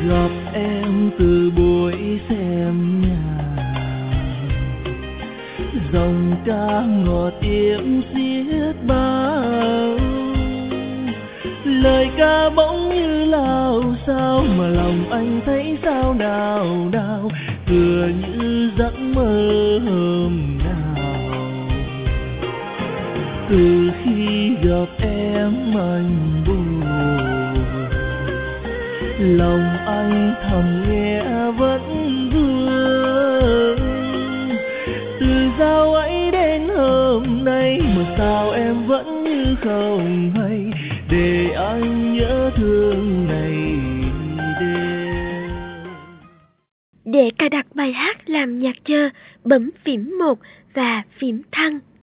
gặp em từ buổi xem nhà, dòng ca ngọt tiếng xiết bao, lời ca bỗng như lao sao mà lòng anh thấy sao nào nào, tựa như giấc mơ hôm nào. Từ khi gặp em anh buồn, lòng anh thầm nghe vẫn vương. Từ dạo ấy đến hôm nay mà sao em vẫn như không hay, để anh nhớ thương ngày đêm. Để cài đặt bài hát làm nhạc chờ, bấm phím 1 và phím thăng.